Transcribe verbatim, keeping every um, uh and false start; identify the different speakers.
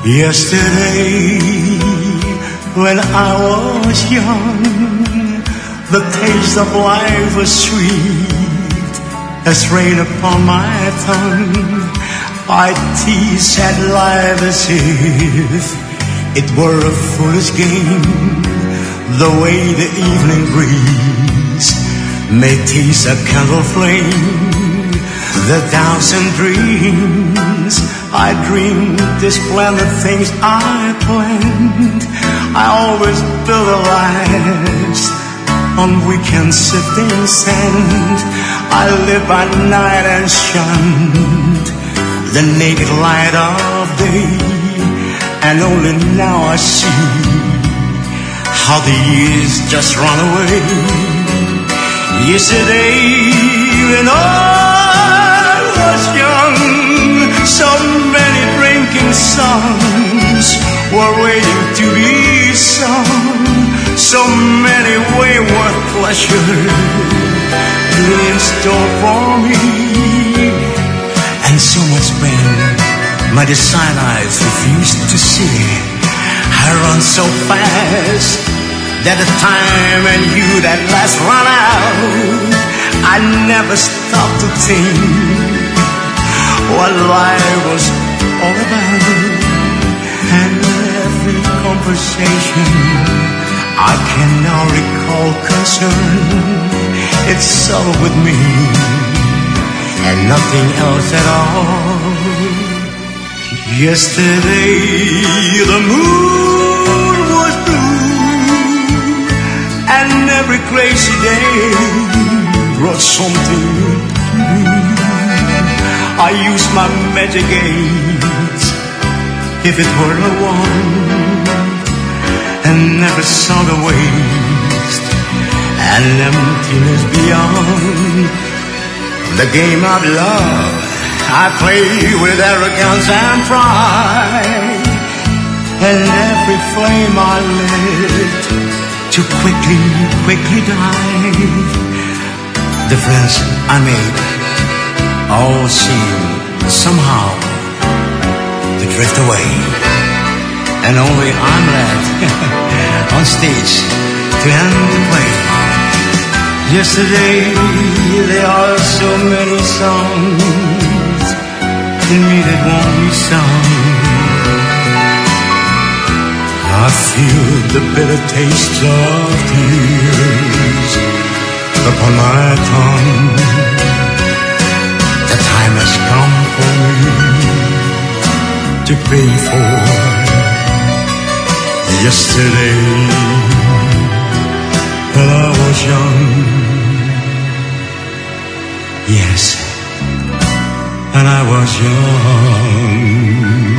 Speaker 1: Yesterday, when I was young, the taste of life was sweet as rain upon my tongue. I teased at life as if it were a foolish game, the way the evening breeze may tease a candle flame. The doubts and dreams I dreamed, the splendid things I planned, I always built a last on weekend sifting sand. I lived by night and shunned the naked light of day, and only now I see how the years just run away. Yesterday, when I was young, so many drinking songs were waiting to be sung, so many wayward pleasures in store for me, and so much pain my desired eyes refused to see. I run so fast that the time and you that last run out. I never stopped to think what life was all about, and every conversation I can now recall concern. It's settled with me and nothing else at all. Yesterday the moon was blue, and every crazy day brought something new. I used my magic aids, if it were a wand, and never saw the waste and emptiness beyond. The game of love I played with arrogance and pride, and every flame I lit to quickly, quickly die. The friends I made all seem somehow to drift away, and only I'm left on stage to end the play. Yesterday there are so many songs in me that won't be sung. I feel the bitter taste of tears upon my tongue. The time has come for me to pay for yesterday when I was young. Yes, and I was young.